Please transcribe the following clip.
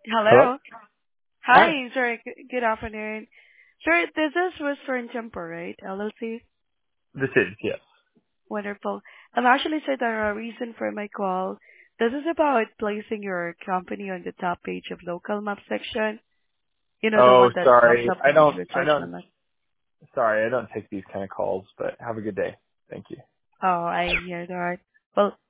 Hello? Hello. Hi. Hi, sir. Good afternoon. Sir, this is Western Temple, right? LLC. This is, yes. Wonderful. I'm actually sir, the reason for my call. This is about placing your company on the top page of local map section. You know, the Oh, one that pops sorry. up when you search on it. Sorry, I don't take these kind of calls, but have a good day. Thank you. Oh, I hear that. Well,